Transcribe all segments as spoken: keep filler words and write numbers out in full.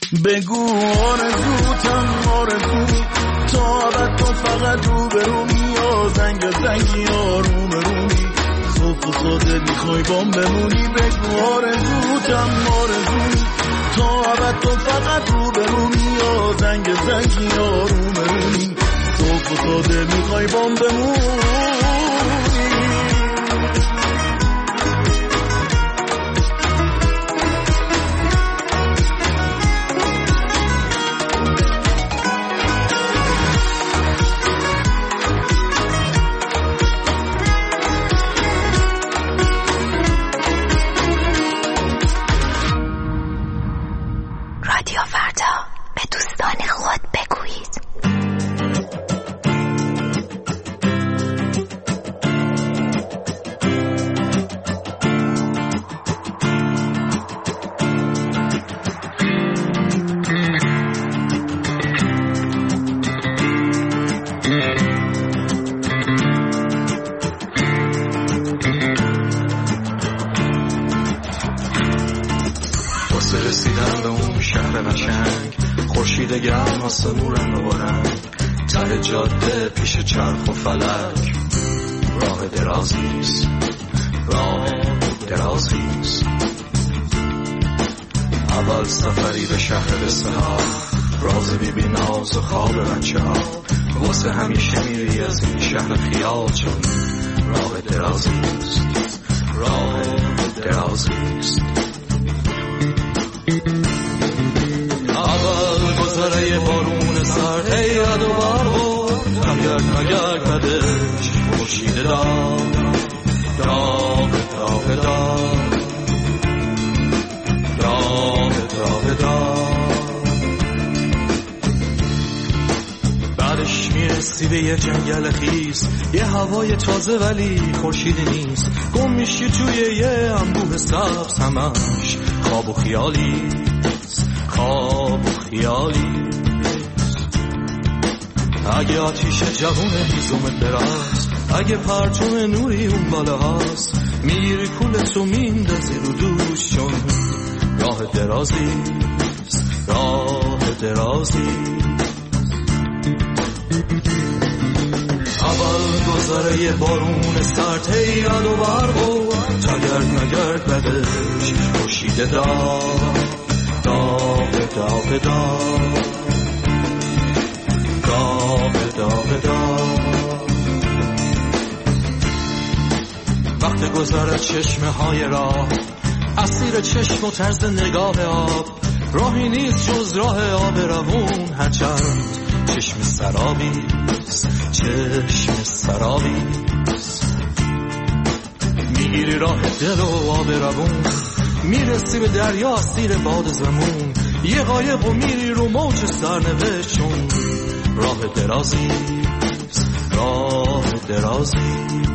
بگو آرزوتم آرزو تا ابد تو فقط رو به رو یا زنگ زنگی آروم رومی صبح و ساده میخوای بام بمونی. بگو آرزوتم آرزو تا ابد تو فقط رو به رو یا زنگ زنگی آروم رومی صبح و ساده میخوای بام بمونی. رسیدن به اون شهر قشنگ خورشید گرم آسمون رنگ و رنگ ته جاده پیش چرخ و فلک راه درازیست راه درازیست اول سفری به شهر بسها راز بی بی ناز و خواب بچه ها واسه همیشه میری از این شهر خیال چون راه درازیست راه درازیست اول گذره بارون سرد هیاد و برو نگرد نگرد بدش خورشید داغ داغ داغ داغ داغ داغ داغ بعدش میرسی به یه جنگل خیس یه هوای تازه ولی خورشید نیست گم میشی توی یه انبوه سبز همش خواب و خیالی خواب و خیالی اگه آتیش جوون هیزومت براست اگه پرتون نوری اون بالا هست میری کولتو میندازی رو دوش چون راه درازیست راه درازیست اول گذره بارون سرد هیاد و برقو تگرد نگرد بدش خورشید داغ داغ داغ داغ داغ داغ داغ وقت گذر چشمه های راه اسیر چشم و طرز نگاه آب راهی نیست جز راه آب روون هرچند چشم سرابی چشم سرابی میگیری راه دل و آب روون میرسی به دریا اسیر باد زمون یه قایق و میری رو موج سرنوشت چون راه درازیست راه درازیست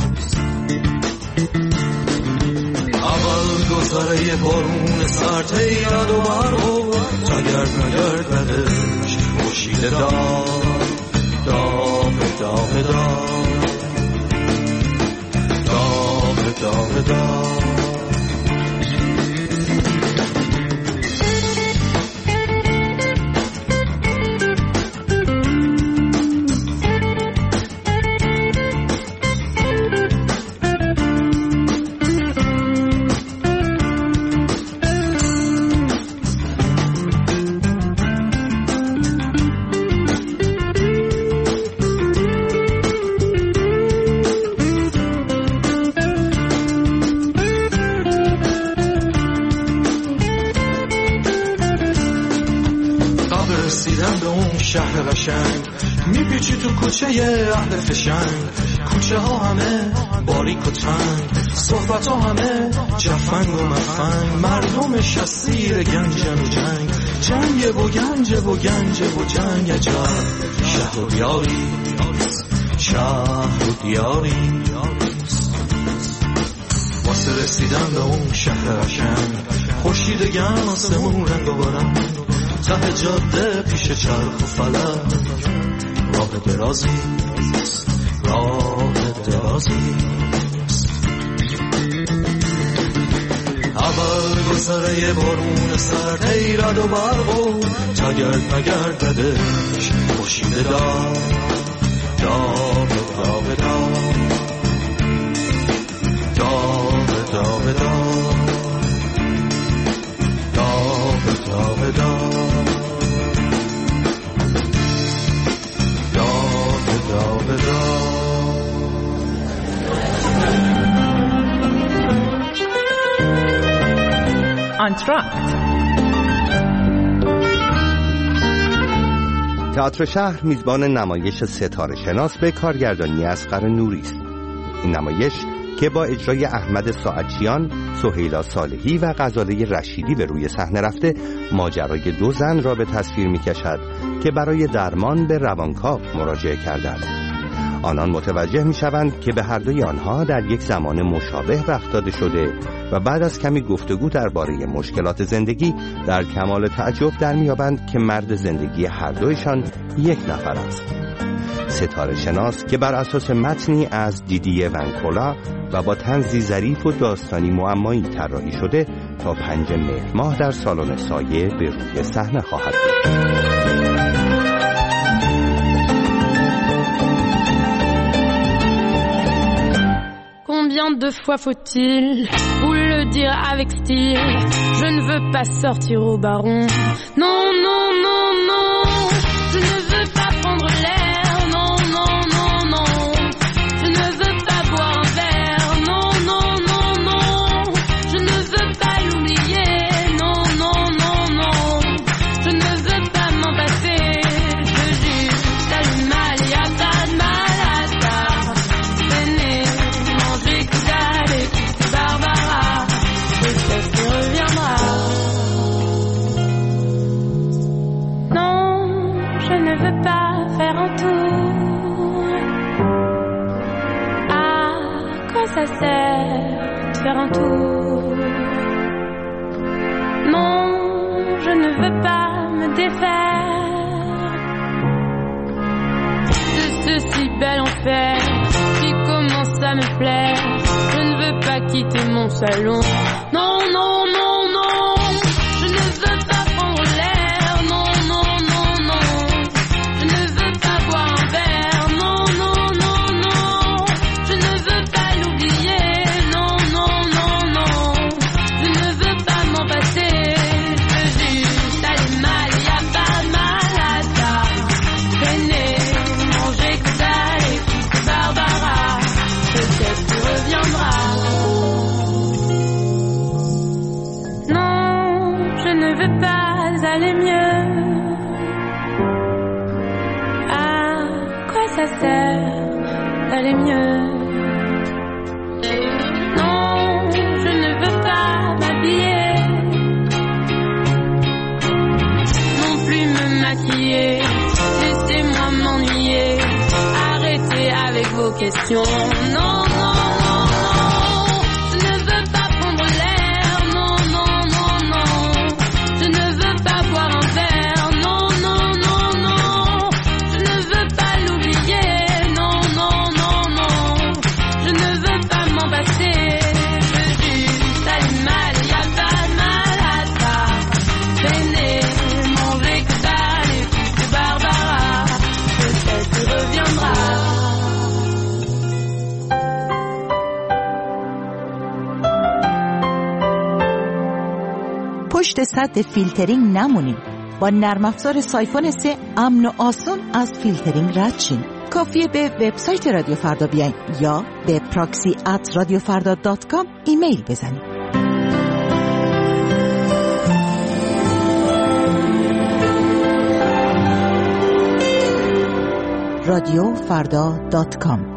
اول گذره بارون سرد هیاد و برقو تگرد نگرد بدش خورشید داغ داغ داغ داغ داغ داغ داغ شهر قشنگ میپیچی تو کوچه اهل فشنگ کوچه ها همه باریک و تنگ صحبت ها همه جفنگ و مفنگ مردمش اسیر گنجن و جنگ جنگ و گنج و گنج و جنگ عجب شهر و دیاری شهر و دیاری واسه رسیدن به اون شهر قشنگ خورشید گرم آسمون رنگ و برنگ ته جاده پیش چرخ و فلک راه درازیست راه درازیست خبر گذره بارون سرد ای رد و برق و تگرد مگرد ددش خوشیده دار داغ داغ داغ داغ داغ داغ داغ داغ آنتراکت. تئاتر شهر میزبان نمایش ستاره شناس به کارگردانی اصغر نوری است. این نمایش که با اجرای احمد ساعدچیان، سهیلا صالحی و غزاله رشیدی به روی صحنه رفته، ماجرای دو زن را به تصویر می‌کشد که برای درمان به روانکاو مراجعه کردند. آنان متوجه می‌شوند که به هر دوی آنها در یک زمان مشابه رخ داده شده و بعد از کمی گفتگو درباره مشکلات زندگی در کمال تعجب در می‌یابند که مرد زندگی هر دویشان یک نفر است. ستاره شناس که بر اساس متنی از دیدیه ونکولا و با طنزی ظریف و داستانی معمایی طراحی شده تا پنجم مهر ماه در سالن سایه به روی صحنه خواهد بود. Combien de fois faut-il vous le dire avec style? Je ne veux pas sortir au baron. Non, non, non, non. Je ne veux pas prendre l'air. Non, non, non, non. Je ne veux pas boire un verre. Non, non, non, non. Je ne veux pas l'oublier. Non, non, non, non. Je ne veux pas m'en passer. Je jure, ça le mal, y a pas de mal à ça. Venez manger que dalle et puis Barbara. Peut-être qu'il reviendra. Non, je ne veux pas faire un tour. À quoi ça sert de faire un tour? Non, je ne veux pas me défaire de ce si bel enfer qui commence à me plaire. Je ne veux pas quitter mon salon. Non, non, non, non. Je ne veux pas prendre l'air. Non, non, non, non. Je ne veux pas boire un verre. Non, non, non, non. Je ne veux pas l'oublier. Non, non, non, non. Je ne veux pas m'en passer. Je jure, ça les mal, y a pas de mal à ça. Venez manger que dalle et puis Barbara. Peut-être qu'il reviendra. Non, je ne veux pas aller mieux. À quoi ça sert d'aller mieux? Non, je ne veux pas m'habiller, non plus me maquiller. Laissez-moi m'ennuyer. Arrêtez avec vos questions. Non, non, non, non. Je ne veux pas prendre l'air. Non, non, non, non. Je ne veux pas boire un verre. Non, non, non, non. Je ne veux pas l'oublier. Non, non, non, non. Je ne veux pas m'en passer. Je jure, ça les mal, y a pas de mal à ça. Venez manger que dalle et puis Barbara. Peut-être qu'il reviendra. پشت سد فیلترینگ نمونید. با نرم افزار سایفون سه امن و آسان از فیلترینگ رد شین. کافیه به وبسایت رادیو فردا بیاین یا به پراکسی ات رادیو فردا دات کام ایمیل بزنید. رادیو فردا دات کام.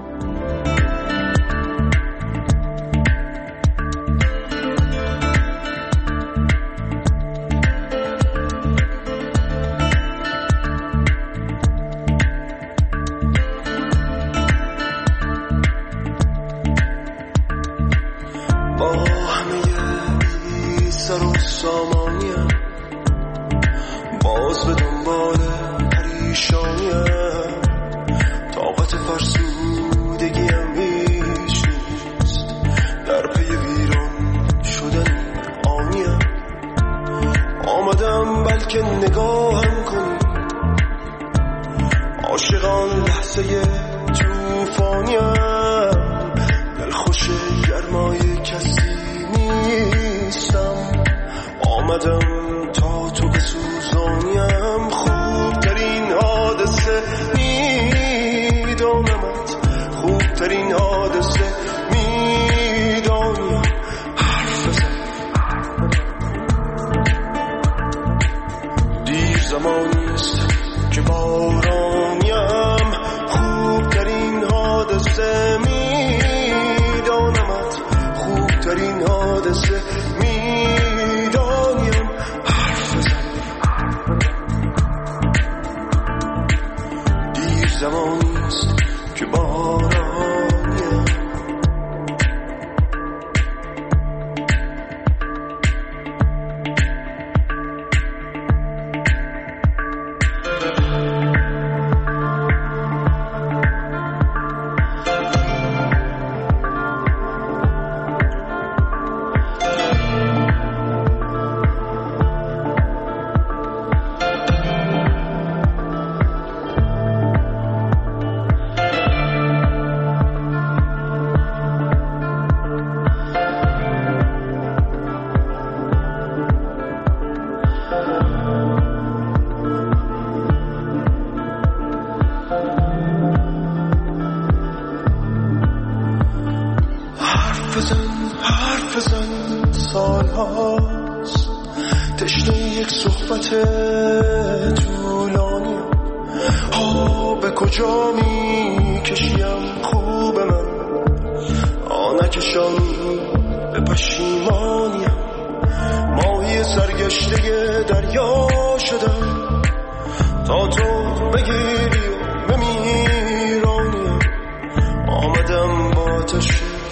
باز به دنبال پریشانیم، طاقت فرسود نکنم بلکه نگاهم کنی. عاشقان لحظه توفانیم، دلخوش گرمای کسی نیستم. آمدم تا تو بسوزانیم، خوبترین حادثه میدانمت، خوبترین حادثه میدانیم. حرف بزن دیر زمانیست که بارانیم، خوبترین حادثه میدانمت، خوبترین حادثه میدانیم. حرف بزن دیر زمانیست که بارانیم. طولانی ها به کجا می کشیم خوب من، آنکشانی به پشیمانیم. ماهی سرگشته دریا شدم تا تو بگیری و بمیرانیم. آمدم با آتش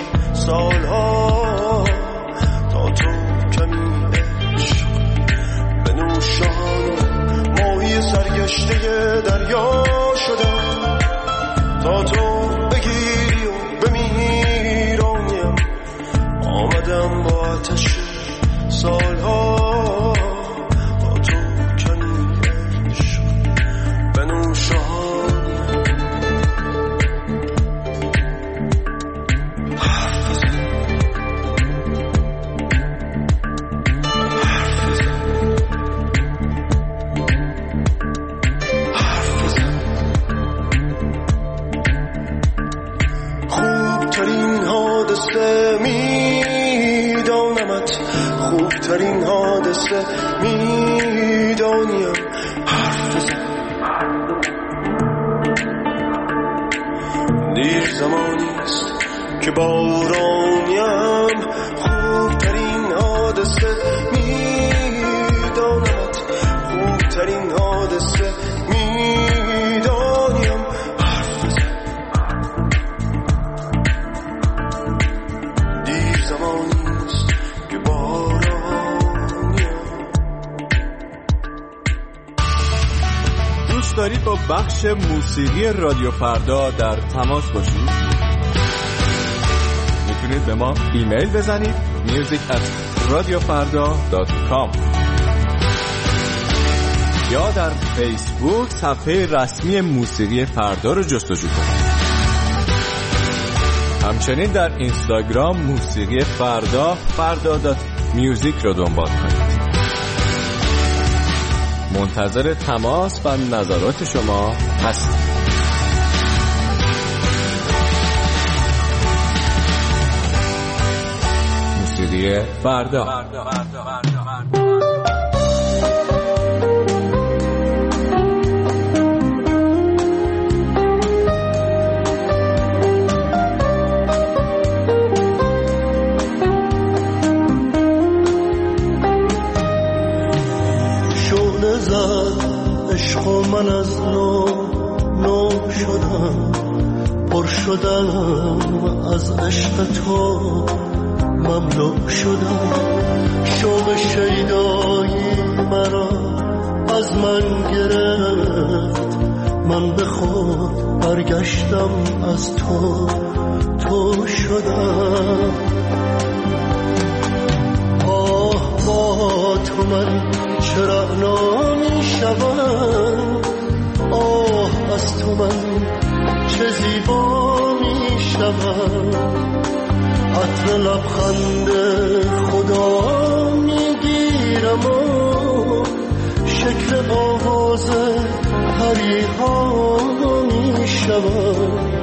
سالها تا تو کمی عشق بنوشانم. ماهی سرگشته دریا شدم تا تو بگیری و بمیرانیم. آمدم با آتش سالها تا تو کمی عشق بنوشانم. خوبترین حادثه میدانیم. حرف بزن دیر زمانیست که بارانیم. خوبترین حادثه میدانمت، خوبترین حادثه میدانیم. حرف بزن دیر زمانیست که بارانیم. دوست دارید با بخش موسیقی رادیو فردا در تماس باشید؟ میتونید به ما ایمیل بزنید music at radiofarda dot com یا در فیسبوک صفحه رسمی موسیقی فردا رو جستجو کنید. همچنین در اینستاگرام موسیقی فردا فردا دات میوزیک رو دنبال کنید. منتظر تماس و نظرات شما هستم. موسیقی فردا. عشق و من از نو نو شدم، پر شدم از عشق تو، مملو شدم. شوق شیدایی مرا از من گرفت، من به خود برگشتم از تو تو شدم. آه آه با تو من چرا نامی شوم، آه از تو من چه زیبا می شوم. عطر لبخند خدا می گیرم و شکل آواز پریها می شوم.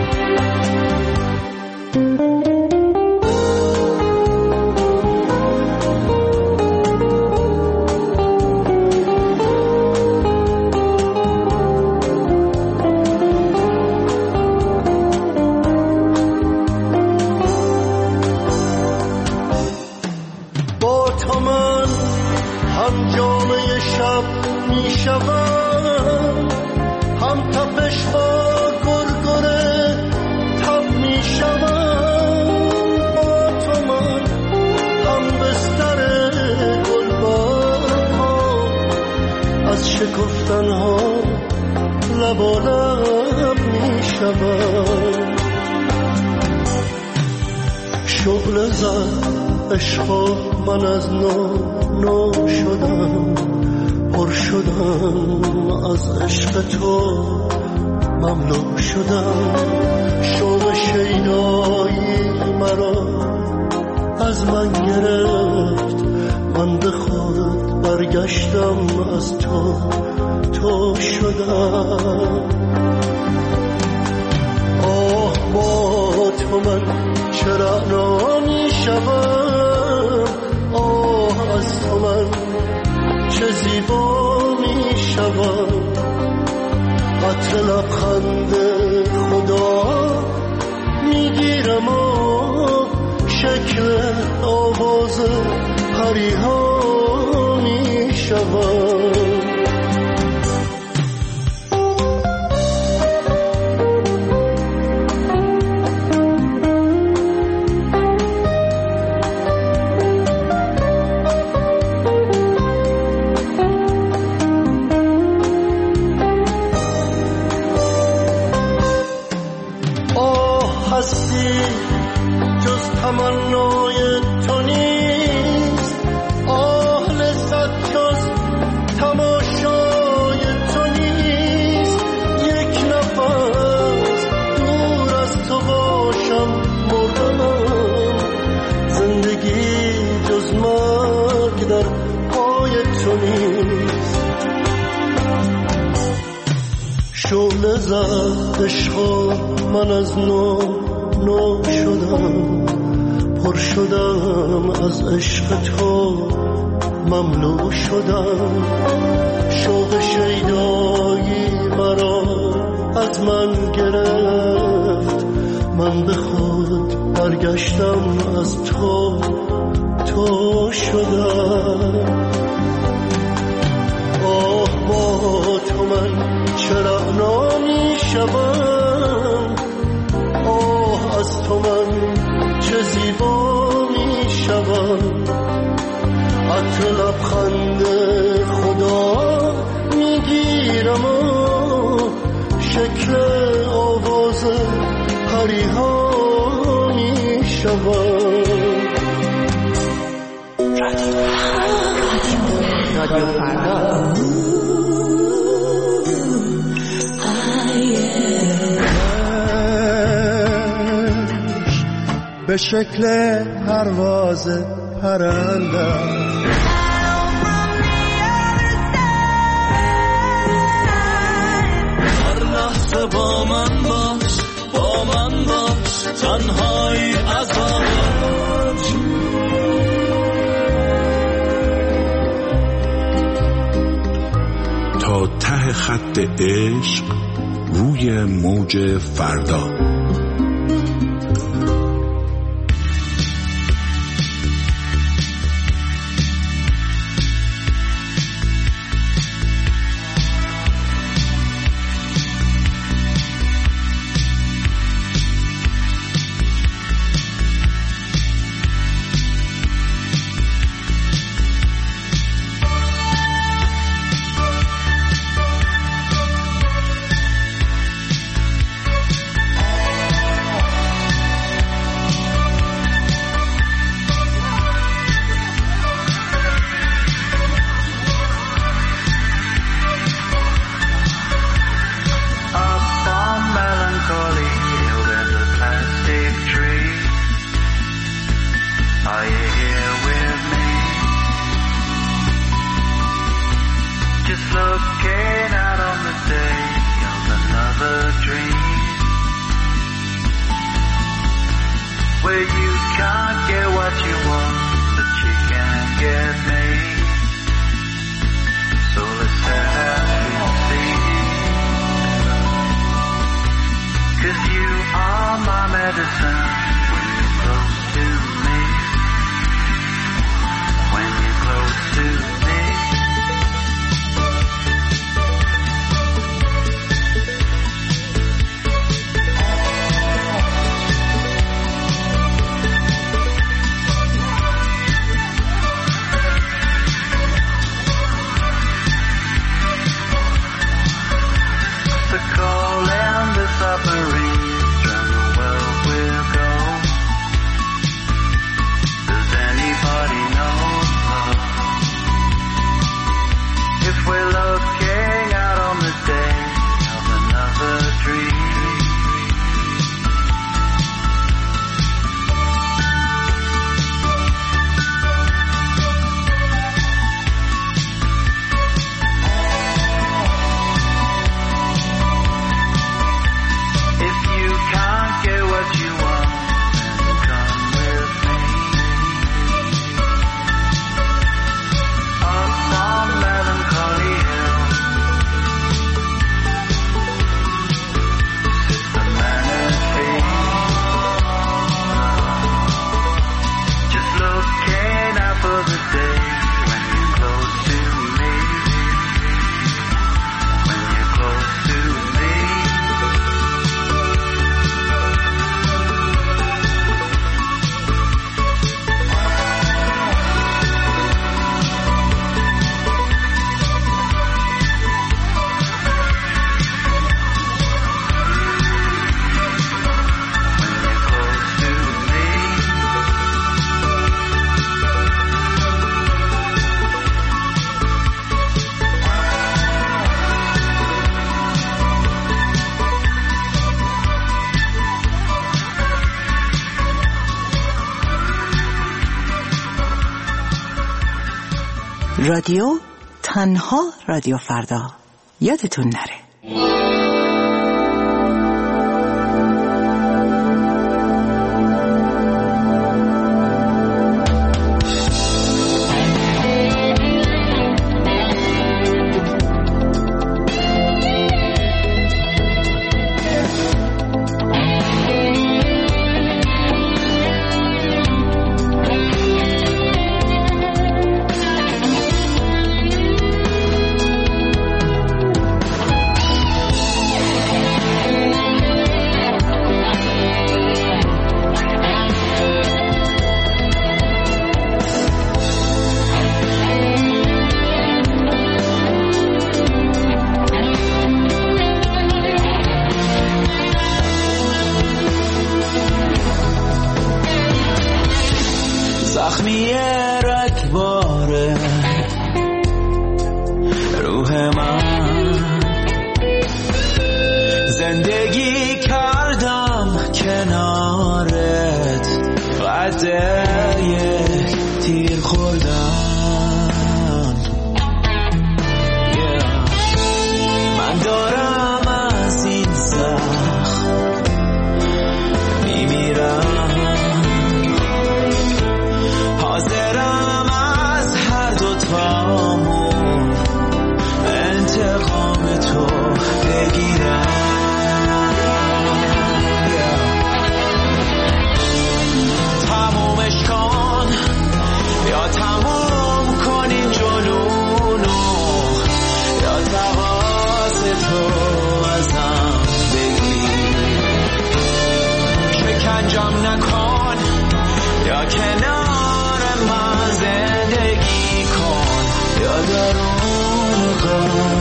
شکفتنها لب و لب می شود. شعله زد عشقا من از نو نو شدم، پر شدم از عشق تو مملو شدم. شوق شیدایی مرا از من گرفت، من به خود برگشتم از تو تو شدم. آه با تو من چرا نامی شوم، آه از تو من چه زیبا می شوم. عطر لبخند خدا می گیرم و شکل آواز پریها می شوم. تمنای تو نیست، آه لذت جز تماشای تو نیست. یک نفس دور از تو باشم مردمم، زندگی جز مرگ در پای تو نیست. شعله زد عشقا من از نو نو شدم، پر شدم از عشق تو مملو شدم. شوق شیدایی مرا از من گرفت، من به خود برگشتم از تو تو شدم. آه با تو من چرا نامی شوم، آه از تو من چه زیبا می شوم. عطر لبخند خدا می گیرم و شکل آواز پریها می شوم. رادیو فردا به شکل پرواز پرنده هر لحظه با من باش، با من باش، تنهایی عذابت. تا ته خط عشق روی موج فردا. looking out on the day of another dream, where you can't get what you want, but you can get me. So let's set out to sea, 'cause you are my medicine when you're close to me, when you're close to me. Submarines round the world will go. Does anybody know if we're looking out on the day of another dream? رادیو تنها رادیو فردا، یادتون نره. زخمی رگبار روح من، زندگی کردم کنارت، قد یک تیر خوردم. yeah. من دارم از این زخم میمیرم، حاضرم از هر دوتامون انتقام تو بگیرم. تمومش کن یا تموم کن این جنونو، یا تقاص تو ازم بگیر. شکنجم نکن یا کنار من زندگی کن، یا درون کن.